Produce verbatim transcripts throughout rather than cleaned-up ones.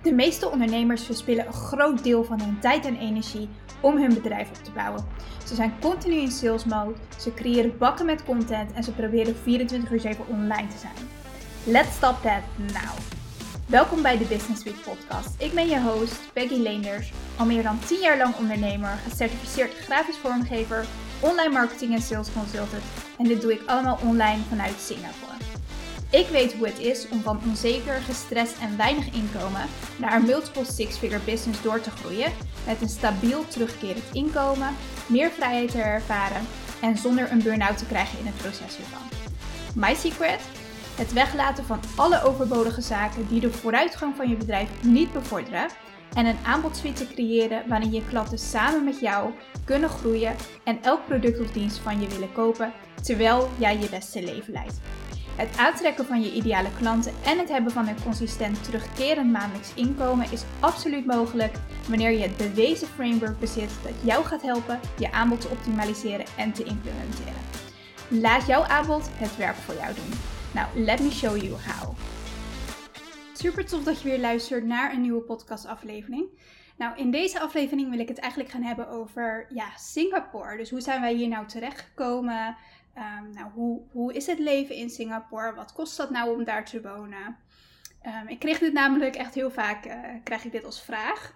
De meeste ondernemers verspillen een groot deel van hun tijd en energie om hun bedrijf op te bouwen. Ze zijn continu in sales mode, ze creëren bakken met content en ze proberen vierentwintig uur zeven online te zijn. Let's stop that now! Welkom bij de Business Week podcast. Ik ben je host, Peggy Leenders, al meer dan tien jaar lang ondernemer, gecertificeerd grafisch vormgever, online marketing en sales consultant en dit doe ik allemaal online vanuit Singapore. Ik weet hoe het is om van onzeker, gestrest en weinig inkomen naar een multiple six-figure business door te groeien met een stabiel terugkerend inkomen, meer vrijheid te ervaren en zonder een burn-out te krijgen in het proces hiervan. My secret? Het weglaten van alle overbodige zaken die de vooruitgang van je bedrijf niet bevorderen en een aanbodsuite creëren waarin je klanten samen met jou kunnen groeien en elk product of dienst van je willen kopen terwijl jij je beste leven leidt. Het aantrekken van je ideale klanten en het hebben van een consistent terugkerend maandelijks inkomen is absoluut mogelijk wanneer je het bewezen framework bezit dat jou gaat helpen je aanbod te optimaliseren en te implementeren. Laat jouw aanbod het werk voor jou doen. Nou, let me show you how. Super tof dat je weer luistert naar een nieuwe podcastaflevering. Nou, in deze aflevering wil ik het eigenlijk gaan hebben over ja, Singapore. Dus hoe zijn wij hier nou terechtgekomen? Um, nou, hoe, hoe is het leven in Singapore? Wat kost dat nou om daar te wonen? Um, ik kreeg dit namelijk echt heel vaak, uh, krijg ik dit als vraag.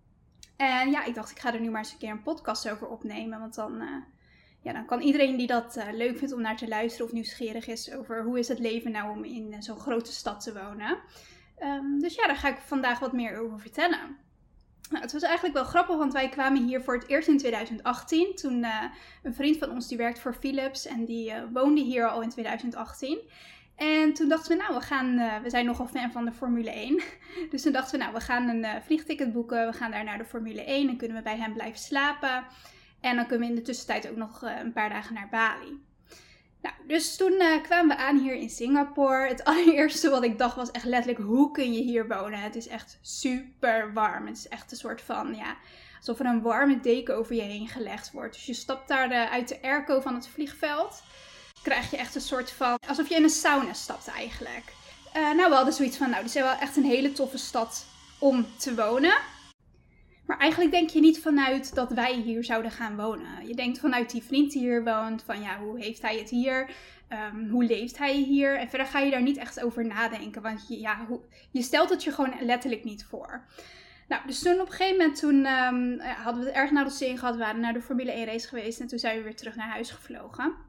En ja, ik dacht ik ga er nu maar eens een keer een podcast over opnemen. Want dan, uh, ja, dan kan iedereen die dat uh, leuk vindt om naar te luisteren of nieuwsgierig is over hoe is het leven nou om in uh, zo'n grote stad te wonen. Um, dus ja, daar ga ik vandaag wat meer over vertellen. Nou, het was eigenlijk wel grappig, want wij kwamen hier voor het eerst in twintig achttien. Toen uh, een vriend van ons die werkt voor Philips en die uh, woonde hier al in twintig achttien. En toen dachten we, nou, we gaan, uh, we zijn nogal fan van de Formule één. Dus toen dachten we, nou, we gaan een uh, vliegticket boeken. We gaan daar naar de Formule één en kunnen we bij hem blijven slapen. En dan kunnen we in de tussentijd ook nog uh, een paar dagen naar Bali. Nou, dus toen uh, kwamen we aan hier in Singapore. Het allereerste wat ik dacht was echt letterlijk, hoe kun je hier wonen? Het is echt super warm. Het is echt een soort van, ja, alsof er een warme deken over je heen gelegd wordt. Dus je stapt daar uh, uit de airco van het vliegveld. Krijg je echt een soort van, alsof je in een sauna stapt eigenlijk. Uh, nou, we hadden zoiets van, nou, dit is wel echt een hele toffe stad om te wonen. Maar eigenlijk denk je niet vanuit dat wij hier zouden gaan wonen. Je denkt vanuit die vriend die hier woont, van ja, hoe heeft hij het hier? Um, hoe leeft hij hier? En verder ga je daar niet echt over nadenken, want je, ja, hoe, je stelt het je gewoon letterlijk niet voor. Nou, dus toen op een gegeven moment, toen um, hadden we het erg naar de zin gehad, we waren naar de Formule één race geweest en toen zijn we weer terug naar huis gevlogen.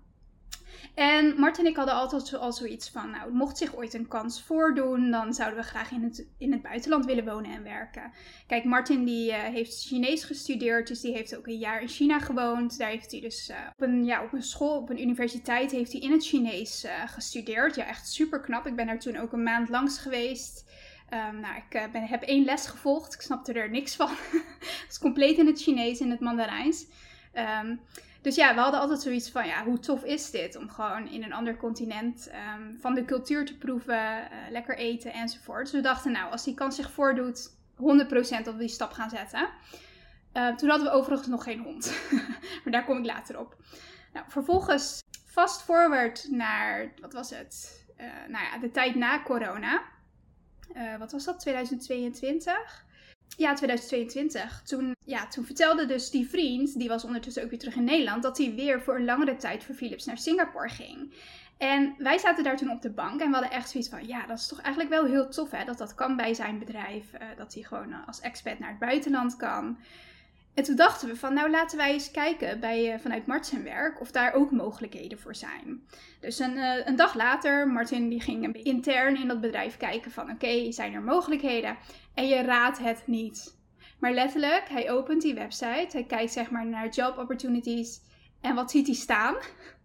En Mart en ik hadden altijd al zoiets van, nou, mocht zich ooit een kans voordoen, dan zouden we graag in het, in het buitenland willen wonen en werken. Kijk, Martin die uh, heeft Chinees gestudeerd, dus die heeft ook een jaar in China gewoond. Daar heeft hij dus uh, op, een, ja, op een school, op een universiteit, heeft hij in het Chinees uh, gestudeerd. Ja, echt super knap. Ik ben daar toen ook een maand langs geweest. Um, nou, ik uh, ben, heb één les gevolgd. Ik snapte er niks van. Het is compleet in het Chinees, in het Mandarijns. Um, Dus ja, we hadden altijd zoiets van, ja, hoe tof is dit om gewoon in een ander continent um, van de cultuur te proeven, uh, lekker eten enzovoort. Dus we dachten, nou, als die kans zich voordoet, honderd procent dat we die stap gaan zetten. Uh, toen hadden we overigens nog geen hond, maar daar kom ik later op. Nou, vervolgens fast forward naar, wat was het, uh, nou ja, de tijd na corona. Uh, wat was dat, twintig tweeëntwintig? Ja, twintig tweeëntwintig. Toen, ja, toen vertelde dus die vriend, die was ondertussen ook weer terug in Nederland, dat hij weer voor een langere tijd voor Philips naar Singapore ging. En wij zaten daar toen op de bank en we hadden echt zoiets van, ja, dat is toch eigenlijk wel heel tof, hè, dat dat kan bij zijn bedrijf, uh, dat hij gewoon uh, als expat naar het buitenland kan. En toen dachten we van, nou laten wij eens kijken bij, uh, vanuit Mart zijn werk of daar ook mogelijkheden voor zijn. Dus een, uh, een dag later, Martin die ging een beetje intern in dat bedrijf kijken van, oké, okay, zijn er mogelijkheden? En je raadt het niet. Maar letterlijk, hij opent die website, hij kijkt zeg maar naar job opportunities en wat ziet hij staan?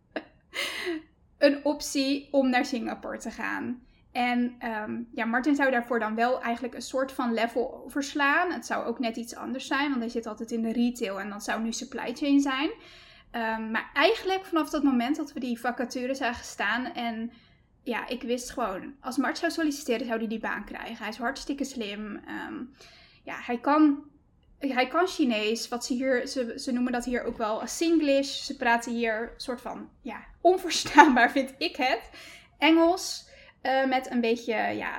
Een optie om naar Singapore te gaan. En um, ja, Martin zou daarvoor dan wel eigenlijk een soort van level overslaan. Het zou ook net iets anders zijn, want hij zit altijd in de retail en dat zou nu supply chain zijn. Um, maar eigenlijk vanaf dat moment dat we die vacature zagen staan en ja, ik wist gewoon, als Mart zou solliciteren zou hij die baan krijgen. Hij is hartstikke slim. Um, ja, hij kan, hij kan Chinees, wat ze hier, ze, ze noemen dat hier ook wel Singlish. Ze praten hier soort van, ja, onverstaanbaar vind ik het. Engels, uh, met een beetje, ja,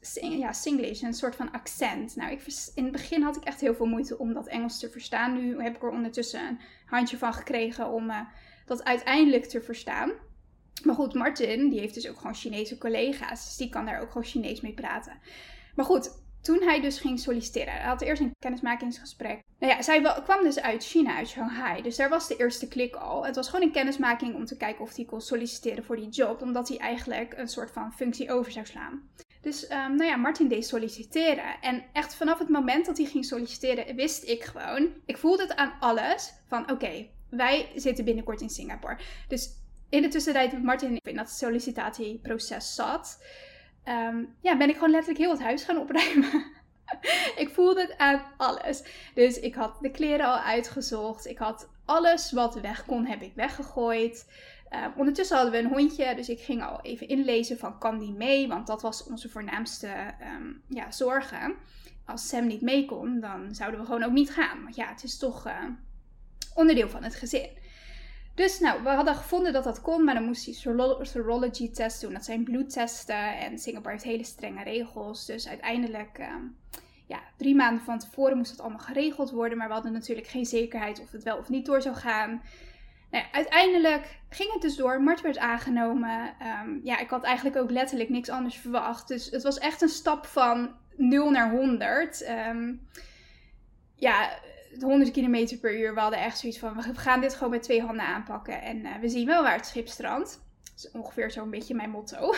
ja, Singlish, een soort van accent. Nou, ik, in het begin had ik echt heel veel moeite om dat Engels te verstaan. Nu heb ik er ondertussen een handje van gekregen om uh, dat uiteindelijk te verstaan. Maar goed, Martin, die heeft dus ook gewoon Chinese collega's. Dus die kan daar ook gewoon Chinees mee praten. Maar goed, toen hij dus ging solliciteren, hij had eerst een kennismakingsgesprek. Nou ja, zij kwam dus uit China, uit Shanghai. Dus daar was de eerste klik al. Het was gewoon een kennismaking om te kijken of hij kon solliciteren voor die job. Omdat hij eigenlijk een soort van functie over zou slaan. Dus um, nou ja, Martin deed solliciteren. En echt vanaf het moment dat hij ging solliciteren, wist ik gewoon, ik voelde het aan alles van oké, okay, wij zitten binnenkort in Singapore. Dus in de tussentijd dat Martin in dat sollicitatieproces zat, um, ja, ben ik gewoon letterlijk heel het huis gaan opruimen. Ik voelde het aan alles. Dus ik had de kleren al uitgezocht. Ik had alles wat weg kon, heb ik weggegooid. Uh, ondertussen hadden we een hondje, dus ik ging al even inlezen van kan die mee? Want dat was onze voornaamste um, ja, zorgen. Als Sam niet mee kon, dan zouden we gewoon ook niet gaan. Want ja, het is toch uh, onderdeel van het gezin. Dus nou, we hadden gevonden dat dat kon, maar dan moest hij een serology test doen. Dat zijn bloedtesten en Singapore heeft hele strenge regels. Dus uiteindelijk, um, ja, drie maanden van tevoren moest dat allemaal geregeld worden. Maar we hadden natuurlijk geen zekerheid of het wel of niet door zou gaan. Nou ja, uiteindelijk ging het dus door. Mart werd aangenomen. Um, ja, ik had eigenlijk ook letterlijk niks anders verwacht. Dus het was echt een stap van nul naar honderd. Um, ja, honderd kilometer per uur. We hadden echt zoiets van, we gaan dit gewoon met twee handen aanpakken. En uh, we zien wel waar het schip strandt. Dat is ongeveer zo'n beetje mijn motto.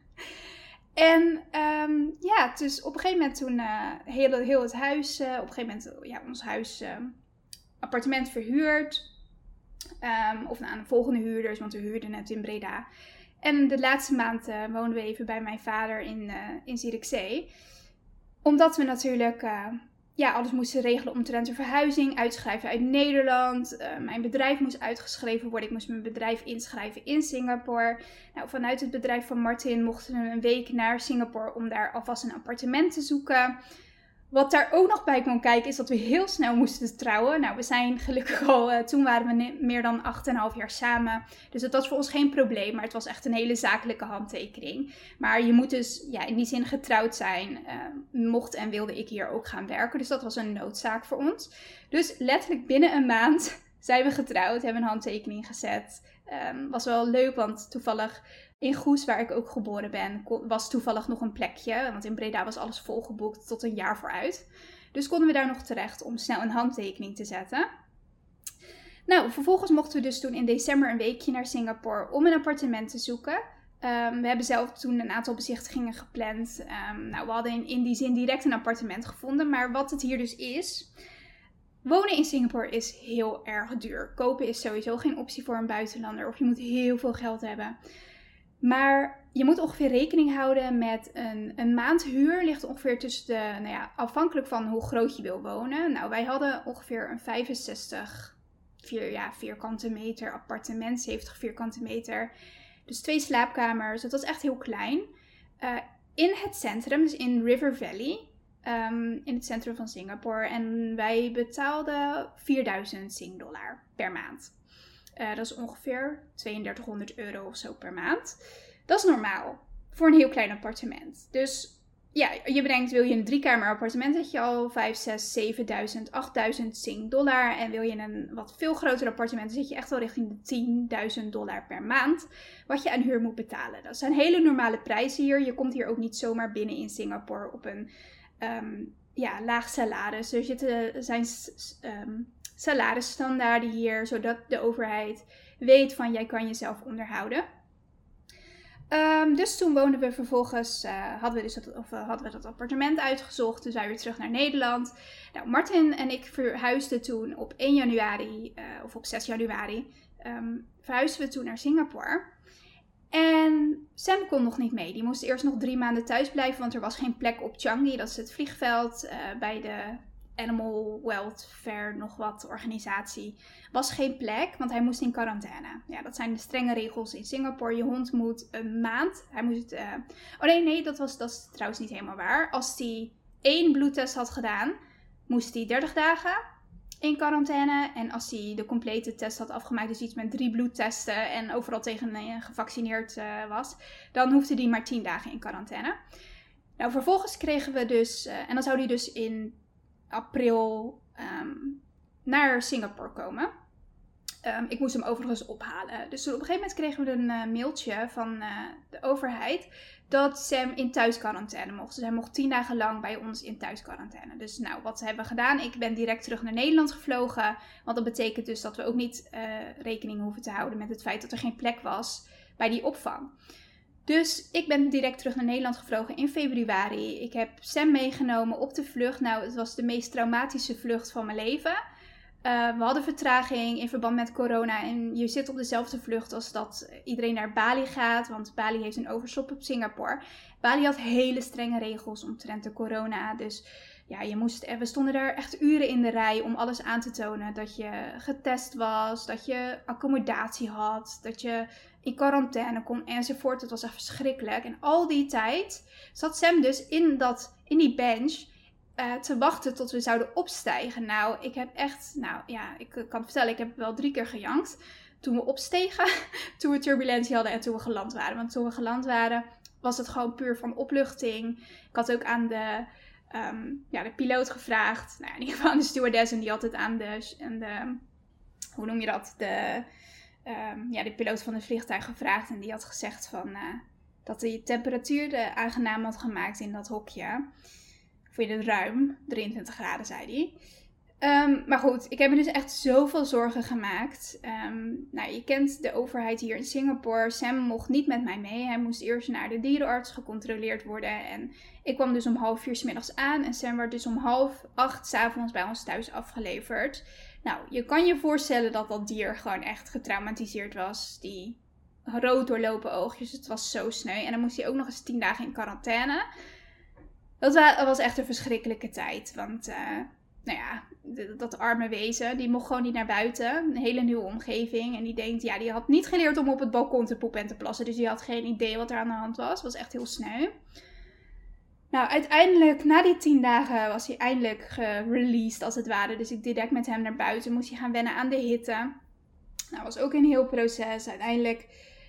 En um, ja, dus op een gegeven moment toen uh, heel, heel het huis, uh, op een gegeven moment ja, ons huis, uh, appartement verhuurd. Um, of aan nou, de volgende huurders, want we huurden net in Breda. En de laatste maand uh, woonden we even bij mijn vader in, uh, in Zierikzee. Omdat we natuurlijk uh, ja, alles moesten regelen omtrent de verhuizing, uitschrijven uit Nederland. Uh, mijn bedrijf moest uitgeschreven worden. Ik moest mijn bedrijf inschrijven in Singapore. Nou, vanuit het bedrijf van Martin mochten we een week naar Singapore om daar alvast een appartement te zoeken. Wat daar ook nog bij kwam kijken is dat we heel snel moesten trouwen. Nou, we zijn gelukkig al, uh, toen waren we ne- meer dan acht en een half jaar samen. Dus dat was voor ons geen probleem, maar het was echt een hele zakelijke handtekening. Maar je moet dus ja, in die zin getrouwd zijn, uh, mocht en wilde ik hier ook gaan werken. Dus dat was een noodzaak voor ons. Dus letterlijk binnen een maand zijn we getrouwd, hebben een handtekening gezet. Um, was wel leuk, want toevallig in Goes, waar ik ook geboren ben, was toevallig nog een plekje. Want in Breda was alles volgeboekt tot een jaar vooruit. Dus konden we daar nog terecht om snel een handtekening te zetten. Nou, vervolgens mochten we dus toen in december een weekje naar Singapore om een appartement te zoeken. Um, we hebben zelf toen een aantal bezichtigingen gepland. Um, nou, we hadden in, in die zin direct een appartement gevonden. Maar wat het hier dus is, wonen in Singapore is heel erg duur. Kopen is sowieso geen optie voor een buitenlander. Of je moet heel veel geld hebben. Maar je moet ongeveer rekening houden met een, een maandhuur. Ligt ongeveer tussen de, nou ja, afhankelijk van hoe groot je wil wonen. Nou, wij hadden ongeveer een vijfenzestig vier, ja, vierkante meter appartement, zeventig vierkante meter. Dus twee slaapkamers. Het was echt heel klein. Uh, in het centrum, dus in River Valley. Um, in het centrum van Singapore. En wij betaalden vierduizend Sing dollar per maand. Uh, dat is ongeveer tweeëndertighonderd euro of zo per maand. Dat is normaal voor een heel klein appartement. Dus ja, je bedenkt, wil je een driekamer appartement, zet je al vijf, zes, zevenduizend, achtduizend Sing dollar. En wil je een wat veel groter appartement, dan zit je echt wel richting de tienduizend dollar per maand. Wat je aan huur moet betalen. Dat zijn hele normale prijzen hier. Je komt hier ook niet zomaar binnen in Singapore op een um, ja, laag salaris. Er zitten, zijn um, salarisstandaarden hier, zodat de overheid weet van jij kan jezelf onderhouden. Um, dus toen woonden we vervolgens, uh, hadden, we dus dat, of, uh, hadden we dat appartement uitgezocht. Toen zijn we weer terug naar Nederland. Nou, Martin en ik verhuisden toen op één januari, uh, of op zes januari, um, verhuisden we toen naar Singapore. En Sam kon nog niet mee. Die moest eerst nog drie maanden thuis blijven, want er was geen plek op Changi. Dat is het vliegveld uh, bij de Animal Welfare, nog wat organisatie. Was geen plek, want hij moest in quarantaine. Ja, dat zijn de strenge regels in Singapore. Je hond moet een maand. Hij moest. Uh... Oh nee, nee, dat was dat is trouwens niet helemaal waar. Als hij één bloedtest had gedaan, moest hij dertig dagen in quarantaine. En als hij de complete test had afgemaakt, dus iets met drie bloedtesten en overal tegen uh, gevaccineerd uh, was, dan hoefde hij maar tien dagen in quarantaine. Nou, vervolgens kregen we dus, uh, en dan zou hij dus in april um, naar Singapore komen. Um, ik moest hem overigens ophalen. Dus op een gegeven moment kregen we een uh, mailtje van uh, de overheid dat Sam in thuisquarantaine mocht. Dus hij mocht tien dagen lang bij ons in thuisquarantaine. Dus nou, wat hebben we gedaan? Ik ben direct terug naar Nederland gevlogen. Want dat betekent dus dat we ook niet uh, rekening hoeven te houden met het feit dat er geen plek was bij die opvang. Dus ik ben direct terug naar Nederland gevlogen in februari. Ik heb Sam meegenomen op de vlucht. Nou, het was de meest traumatische vlucht van mijn leven. Uh, we hadden vertraging in verband met corona. En je zit op dezelfde vlucht als dat iedereen naar Bali gaat. Want Bali heeft een overstop op Singapore. Bali had hele strenge regels omtrent de corona. Dus ja, je moest, we stonden daar echt uren in de rij om alles aan te tonen. Dat je getest was, dat je accommodatie had, dat je in quarantaine kon enzovoort. Het was echt verschrikkelijk. En al die tijd zat Sam dus in, dat, in die bench uh, te wachten tot we zouden opstijgen. Nou, ik heb echt, nou ja, ik kan het vertellen, ik heb wel drie keer gejankt. Toen we opstegen, toen we turbulentie hadden en toen we geland waren. Want toen we geland waren was het gewoon puur van opluchting. Ik had ook aan de... Um, ja, de piloot gevraagd. Nou, in ieder geval aan de stewardess. En die had het aan de, aan de hoe noem je dat? De, um, ja, de piloot van het vliegtuig gevraagd. En die had gezegd van, uh, dat de temperatuur de aangenaam had gemaakt in dat hokje. Of in het ruim. drieëntwintig graden, zei hij. Um, maar goed, ik heb me dus echt zoveel zorgen gemaakt. Um, nou, je kent de overheid hier in Singapore. Sam mocht niet met mij mee. Hij moest eerst naar de dierenarts gecontroleerd worden. En ik kwam dus om half vier 's middags aan. En Sam werd dus om half acht 's avonds bij ons thuis afgeleverd. Nou, je kan je voorstellen dat dat dier gewoon echt getraumatiseerd was. Die rood doorlopen oogjes. Het was zo sneu. En dan moest hij ook nog eens tien dagen in quarantaine. Dat was echt een verschrikkelijke tijd. Want... Uh, Nou ja, dat arme wezen, die mocht gewoon niet naar buiten. Een hele nieuwe omgeving. En die denkt, ja, die had niet geleerd om op het balkon te poepen en te plassen. Dus die had geen idee wat er aan de hand was. Het was echt heel sneu. Nou, uiteindelijk, na die tien dagen, was hij eindelijk gereleased als het ware. Dus ik direct met hem naar buiten. Moest hij gaan wennen aan de hitte. Nou, was ook een heel proces. Uiteindelijk,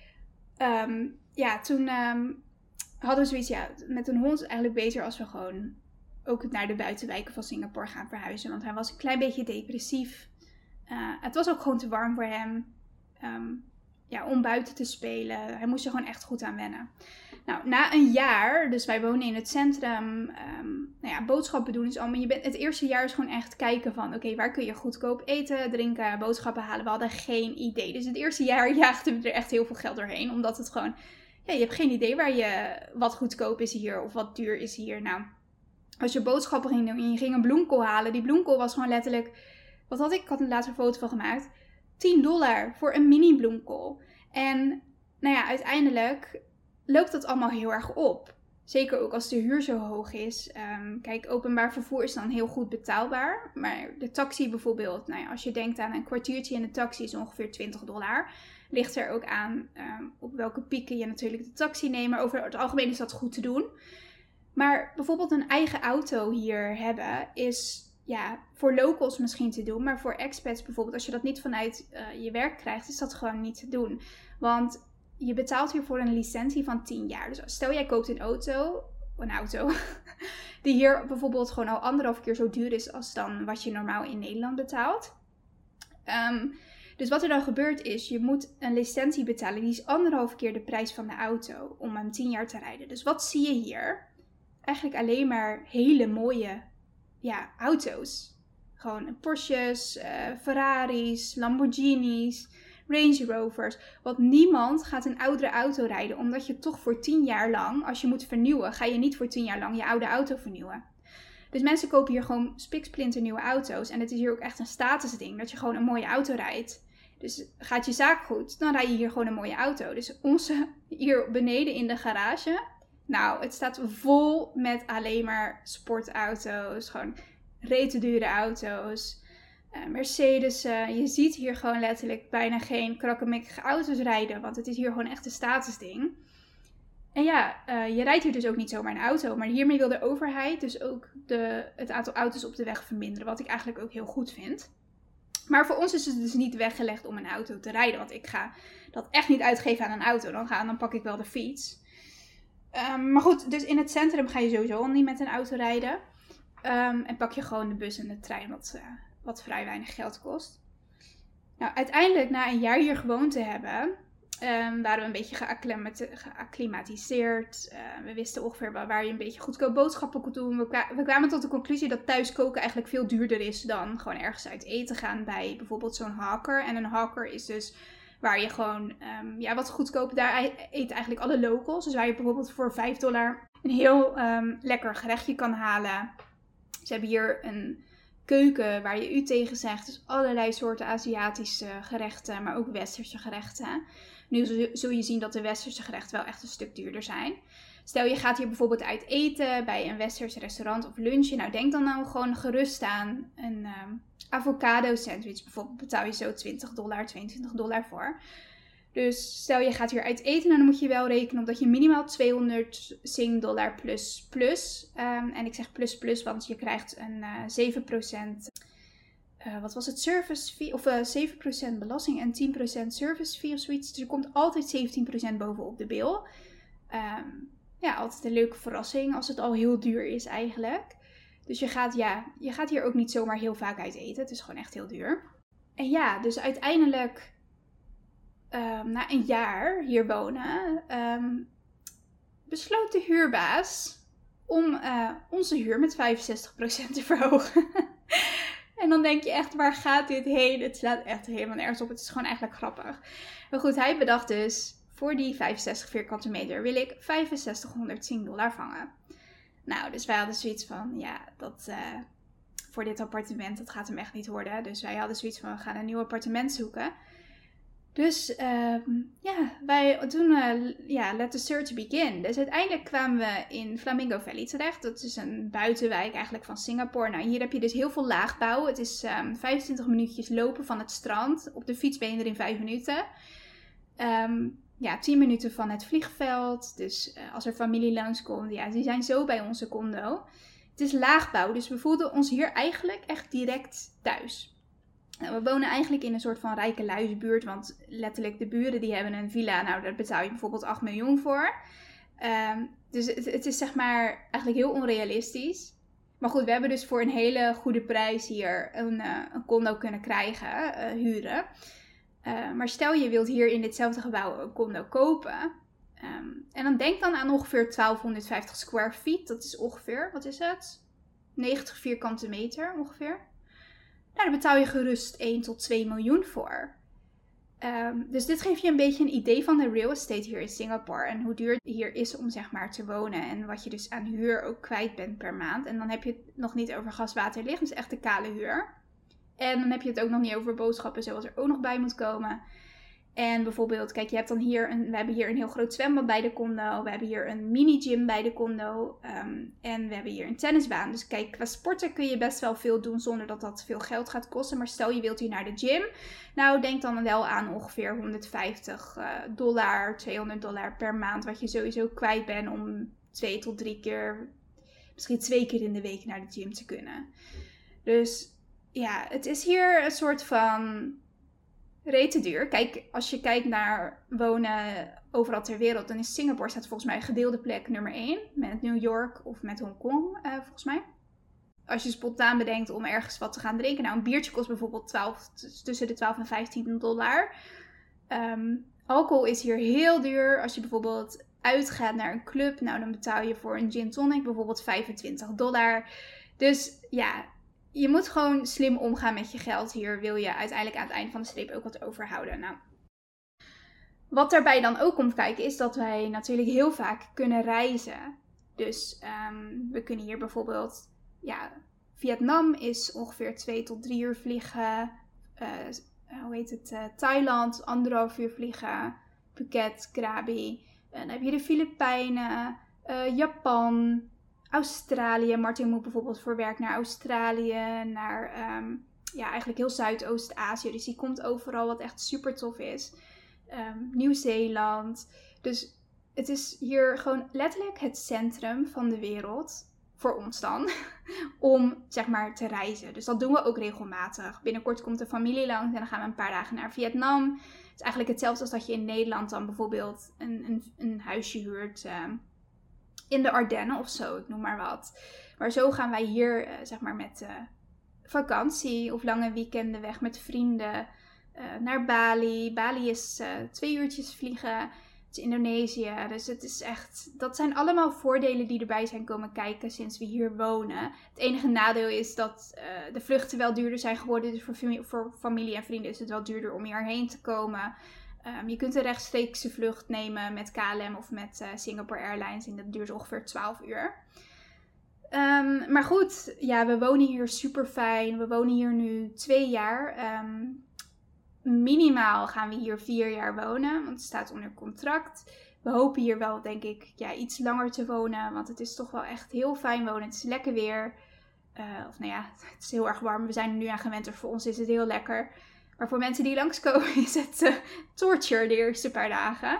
um, ja, toen um, hadden we zoiets, ja, met een hond is het eigenlijk beter als we gewoon... ook naar de buitenwijken van Singapore gaan verhuizen. Want hij was een klein beetje depressief. Uh, het was ook gewoon te warm voor hem. Um, ja, om buiten te spelen. Hij moest er gewoon echt goed aan wennen. Nou, na een jaar, dus wij wonen in het centrum. Um, nou ja, boodschappen doen is allemaal. Je bent, het eerste jaar is gewoon echt kijken van... Oké, okay, waar kun je goedkoop eten, drinken, boodschappen halen? We hadden geen idee. Dus het eerste jaar jaagden we er echt heel veel geld doorheen. Omdat het gewoon... Ja, je hebt geen idee waar je... Wat goedkoop is hier of wat duur is hier. Nou... Als je boodschappen ging doen en je ging een bloemkool halen. Die bloemkool was gewoon letterlijk... Wat had ik? Ik had er laatst een foto van gemaakt. tien dollar voor een mini bloemkool. En nou ja, uiteindelijk loopt dat allemaal heel erg op. Zeker ook als de huur zo hoog is. Um, kijk, openbaar vervoer is dan heel goed betaalbaar. Maar de taxi bijvoorbeeld. Nou ja, als je denkt aan een kwartiertje in de taxi is ongeveer twintig dollar. Ligt er ook aan um, op welke pieken je natuurlijk de taxi neemt. Maar over het algemeen is dat goed te doen. Maar bijvoorbeeld een eigen auto hier hebben is ja, voor locals misschien te doen. Maar voor expats bijvoorbeeld, als je dat niet vanuit uh, je werk krijgt, is dat gewoon niet te doen. Want je betaalt hiervoor een licentie van tien jaar. Dus stel jij koopt een auto, een auto die hier bijvoorbeeld gewoon al anderhalf keer zo duur is als dan wat je normaal in Nederland betaalt. Um, dus wat er dan gebeurt is, je moet een licentie betalen. Die is anderhalf keer de prijs van de auto om hem tien jaar te rijden. Dus wat zie je hier? Eigenlijk alleen maar hele mooie ja, auto's. Gewoon Porsches, uh, Ferraris, Lamborghinis, Range Rovers. Want niemand gaat een oudere auto rijden. Omdat je toch voor tien jaar lang, als je moet vernieuwen, ga je niet voor tien jaar lang je oude auto vernieuwen. Dus mensen kopen hier gewoon spiksplinter nieuwe auto's. En het is hier ook echt een statusding. Dat je gewoon een mooie auto rijdt. Dus gaat je zaak goed, dan rij je hier gewoon een mooie auto. Dus onze hier beneden in de garage... Nou, het staat vol met alleen maar sportauto's. Gewoon rete dure auto's. Uh, Mercedes. Uh, je ziet hier gewoon letterlijk bijna geen krakkemikkige auto's rijden. Want het is hier gewoon echt een statusding. En ja, uh, je rijdt hier dus ook niet zomaar een auto. Maar hiermee wil de overheid dus ook de, het aantal auto's op de weg verminderen. Wat ik eigenlijk ook heel goed vind. Maar voor ons is het dus niet weggelegd om een auto te rijden. Want ik ga dat echt niet uitgeven aan een auto. Dan, ga, dan pak ik wel de fiets. Um, maar goed, dus in het centrum ga je sowieso al niet met een auto rijden. Um, en pak je gewoon de bus en de trein, wat, uh, wat vrij weinig geld kost. Nou, uiteindelijk, na een jaar hier gewoond te hebben, um, waren we een beetje geacclimati- geacclimatiseerd. Uh, we wisten ongeveer waar je een beetje goedkoop boodschappen kon doen. We, kwa- we kwamen tot de conclusie dat thuis koken eigenlijk veel duurder is dan gewoon ergens uit eten gaan bij bijvoorbeeld zo'n hawker. En een hawker is dus waar je gewoon um, ja, wat goedkoper, daar eten eigenlijk alle locals. Dus waar je bijvoorbeeld voor vijf dollar een heel um, lekker gerechtje kan halen. Ze hebben hier een keuken waar je u tegen zegt. Dus allerlei soorten Aziatische gerechten, maar ook westerse gerechten. Nu zul je zien dat de westerse gerechten wel echt een stuk duurder zijn. Stel je gaat hier bijvoorbeeld uit eten bij een westers restaurant of lunchen. Nou, denk dan nou gewoon gerust aan een um, avocado sandwich. Bijvoorbeeld betaal je zo twintig dollar, tweeëntwintig dollar voor. Dus stel je gaat hier uit eten, dan moet je wel rekenen op dat je minimaal tweehonderd Sing dollar plus plus. Um, en ik zeg plus plus, want je krijgt een uh, zeven procent, uh, wat was het, service fee, of uh, zeven procent belasting en tien procent service fee of zoiets. Dus er komt altijd zeventien procent bovenop de bill. Um, ja, altijd een leuke verrassing als het al heel duur is eigenlijk. Dus je gaat, ja, je gaat hier ook niet zomaar heel vaak uit eten. Het is gewoon echt heel duur. En ja, dus uiteindelijk Um, na een jaar hier wonen, um, besloot de huurbaas om uh, onze huur met vijfenzestig procent te verhogen. En dan denk je echt, waar gaat dit heen? Het slaat echt helemaal nergens op. Het is gewoon eigenlijk grappig. Maar goed, hij bedacht dus, voor die vijfenzestig vierkante meter wil ik vijfenzestighonderd Sing dollar vangen. Nou, dus wij hadden zoiets van, ja, dat uh, voor dit appartement, dat gaat hem echt niet worden. Dus wij hadden zoiets van, we gaan een nieuw appartement zoeken. Dus uh, ja, wij doen, uh, ja, let the search begin. Dus uiteindelijk kwamen we in Flamingo Valley terecht. Dat is een buitenwijk eigenlijk van Singapore. Nou, hier heb je dus heel veel laagbouw. Het is um, vijfentwintig minuutjes lopen van het strand. Op de fiets ben je er in vijf minuten. Um, ja, tien minuten van het vliegveld. Dus uh, als er familie langskomt, ja, die zijn zo bij onze condo. Het is laagbouw, dus we voelden ons hier eigenlijk echt direct thuis. We wonen eigenlijk in een soort van rijke luisbuurt, want letterlijk de buren die hebben een villa. Nou, daar betaal je bijvoorbeeld acht miljoen voor. Um, dus het, het is zeg maar eigenlijk heel onrealistisch. Maar goed, we hebben dus voor een hele goede prijs hier een, uh, een condo kunnen krijgen, uh, huren. Uh, maar stel je wilt hier in ditzelfde gebouw een condo kopen. Um, en dan denk dan aan ongeveer twaalfhonderdvijftig square feet. Dat is ongeveer, wat is het? negentig vierkante meter ongeveer. Nou, daar betaal je gerust één tot twee miljoen voor. Um, dus dit geeft je een beetje een idee van de real estate hier in Singapore. En hoe duur het hier is om zeg maar te wonen. En wat je dus aan huur ook kwijt bent per maand. En dan heb je het nog niet over gas, water, licht. Dus echt de kale huur. En dan heb je het ook nog niet over boodschappen zoals er ook nog bij moet komen. En bijvoorbeeld, kijk, je hebt dan hier een, we hebben hier een heel groot zwembad bij de condo. We hebben hier een mini-gym bij de condo. Um, en we hebben hier een tennisbaan. Dus kijk, qua sporten kun je best wel veel doen zonder dat dat veel geld gaat kosten. Maar stel je wilt hier naar de gym. Nou, denk dan wel aan ongeveer honderdvijftig dollar, tweehonderd dollar per maand. Wat je sowieso kwijt bent om twee tot drie keer, misschien twee keer in de week naar de gym te kunnen. Dus ja, het is hier een soort van rete duur. Kijk, als je kijkt naar wonen overal ter wereld, dan is Singapore staat volgens mij gedeelde plek nummer één. Met New York of met Hongkong, uh, volgens mij. Als je spontaan bedenkt om ergens wat te gaan drinken. Nou, een biertje kost bijvoorbeeld twaalf, tussen de twaalf en vijftien dollar. Um, alcohol is hier heel duur. Als je bijvoorbeeld uitgaat naar een club, nou dan betaal je voor een gin tonic bijvoorbeeld vijfentwintig dollar. Dus ja, je moet gewoon slim omgaan met je geld hier. Wil je uiteindelijk aan het eind van de streep ook wat overhouden. Nou, wat daarbij dan ook komt kijken is dat wij natuurlijk heel vaak kunnen reizen. Dus um, we kunnen hier bijvoorbeeld, ja, Vietnam is ongeveer twee tot drie uur vliegen. Uh, hoe heet het? Uh, Thailand, anderhalf uur vliegen. Phuket, Krabi. Uh, dan heb je de Filipijnen, uh, Japan, Australië. Martin moet bijvoorbeeld voor werk naar Australië, naar um, ja, eigenlijk heel Zuidoost-Azië. Dus die komt overal, wat echt super tof is. Um, Nieuw-Zeeland. Dus het is hier gewoon letterlijk het centrum van de wereld, voor ons dan, om zeg maar te reizen. Dus dat doen we ook regelmatig. Binnenkort komt de familie langs en dan gaan we een paar dagen naar Vietnam. Het is eigenlijk hetzelfde als dat je in Nederland dan bijvoorbeeld een, een, een huisje huurt. Um, in de Ardennen of zo, ik noem maar wat. Maar zo gaan wij hier, uh, zeg maar, met uh, vakantie of lange weekenden weg met vrienden uh, naar Bali. Bali is uh, twee uurtjes vliegen. Het is Indonesië. Dus het is echt, dat zijn allemaal voordelen die erbij zijn komen kijken sinds we hier wonen. Het enige nadeel is dat uh, de vluchten wel duurder zijn geworden. Dus voor, fami- voor familie en vrienden is het wel duurder om hierheen te komen. Um, je kunt een rechtstreekse vlucht nemen met K L M of met uh, Singapore Airlines. En dat duurt ongeveer twaalf uur. Um, maar goed, ja, we wonen hier super fijn. We wonen hier nu twee jaar. Um, minimaal gaan we hier vier jaar wonen, want het staat onder contract. We hopen hier wel, denk ik, ja, iets langer te wonen. Want het is toch wel echt heel fijn wonen. Het is lekker weer. Uh, of nou ja, het is heel erg warm. We zijn er nu aan gewend, dus voor ons is het heel lekker. Maar voor mensen die langskomen is het uh, torture de eerste paar dagen.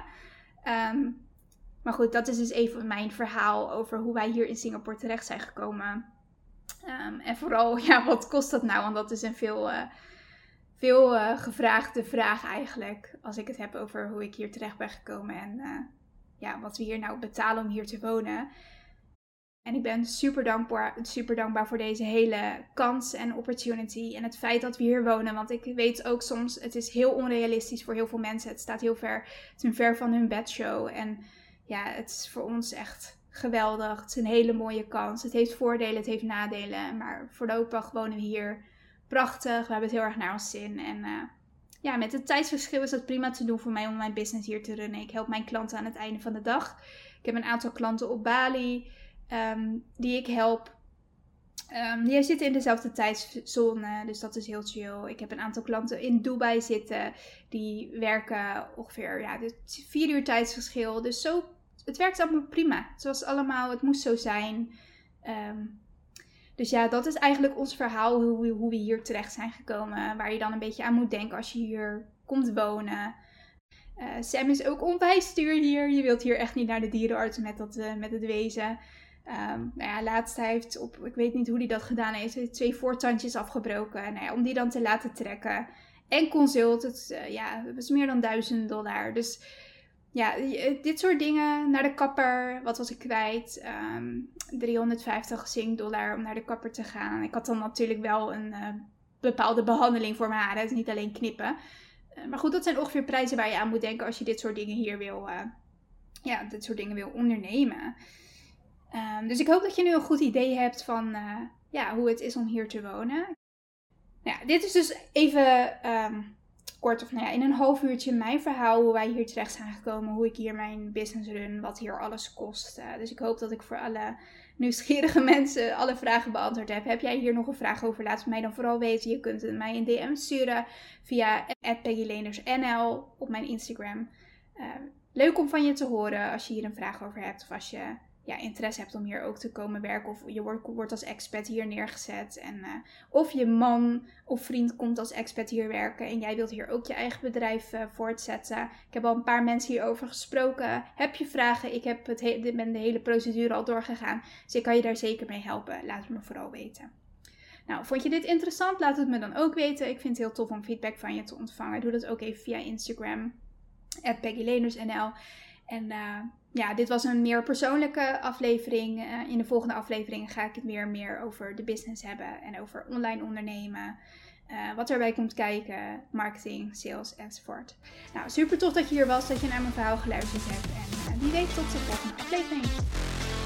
Um, maar goed, dat is dus even mijn verhaal over hoe wij hier in Singapore terecht zijn gekomen. Um, en vooral, ja, wat kost dat nou? Want dat is een veel, uh, veel uh, gevraagde vraag eigenlijk. Als ik het heb over hoe ik hier terecht ben gekomen. En uh, ja, wat we hier nou betalen om hier te wonen. En ik ben super dankbaar, super dankbaar voor deze hele kans en opportunity. En het feit dat we hier wonen. Want ik weet ook soms, het is heel onrealistisch voor heel veel mensen. Het staat heel ver, het is een ver van hun bedshow. En ja, het is voor ons echt geweldig. Het is een hele mooie kans. Het heeft voordelen, het heeft nadelen. Maar voorlopig wonen we hier prachtig. We hebben het heel erg naar ons zin. En uh, ja, met het tijdsverschil is dat prima te doen voor mij om mijn business hier te runnen. Ik help mijn klanten aan het einde van de dag. Ik heb een aantal klanten op Bali. Um, die ik help. Um, die zitten in dezelfde tijdzone, dus dat is heel chill. Ik heb een aantal klanten in Dubai zitten. Die werken ongeveer ja, vier uur tijdsverschil. Dus zo, het werkt allemaal prima. Het was allemaal, het moest zo zijn. Um, dus ja, dat is eigenlijk ons verhaal. Hoe, hoe we hier terecht zijn gekomen. Waar je dan een beetje aan moet denken als je hier komt wonen. Uh, Sam is ook onwijs duur hier. Je wilt hier echt niet naar de dierenarts met, dat, uh, met het wezen. Um, nou ja, laatst hij heeft op, ik weet niet hoe hij dat gedaan heeft, heeft twee voortandjes afgebroken. Nou ja, om die dan te laten trekken. En consult, het, uh, ja, het was meer dan duizend dollar. Dus ja, dit soort dingen. Naar de kapper, wat was ik kwijt? Um, driehonderdvijftig Sing dollar om naar de kapper te gaan. Ik had dan natuurlijk wel een uh, bepaalde behandeling voor mijn haren. Het is niet alleen knippen. Uh, maar goed, dat zijn ongeveer prijzen waar je aan moet denken als je dit soort dingen hier wil, uh, ja, dit soort dingen wil ondernemen. Um, dus ik hoop dat je nu een goed idee hebt van uh, ja, hoe het is om hier te wonen. Nou ja, dit is dus even um, kort of nou ja, in een half uurtje mijn verhaal. Hoe wij hier terecht zijn gekomen. Hoe ik hier mijn business run. Wat hier alles kost. Uh, dus ik hoop dat ik voor alle nieuwsgierige mensen alle vragen beantwoord heb. Heb jij hier nog een vraag over? Laat het mij dan vooral weten. Je kunt het mij een D M sturen via at peggy leenders n l op mijn Instagram. Uh, leuk om van je te horen als je hier een vraag over hebt. Of als je ja, interesse hebt om hier ook te komen werken. Of je wordt, wordt als expat hier neergezet. En, uh, of je man of vriend komt als expat hier werken. En jij wilt hier ook je eigen bedrijf uh, voortzetten. Ik heb al een paar mensen hierover gesproken. Heb je vragen? Ik heb het he- ben de hele procedure al doorgegaan. Dus ik kan je daar zeker mee helpen. Laat het me vooral weten. Nou, vond je dit interessant? Laat het me dan ook weten. Ik vind het heel tof om feedback van je te ontvangen. Doe dat ook even via Instagram. at peggy leenders n l. En uh, ja, dit was een meer persoonlijke aflevering. Uh, in de volgende aflevering ga ik het weer meer over de business hebben. En over online ondernemen. Uh, wat erbij komt kijken. Marketing, sales enzovoort. Nou, super tof dat je hier was. Dat je naar mijn verhaal geluisterd hebt. En uh, wie weet tot de volgende aflevering.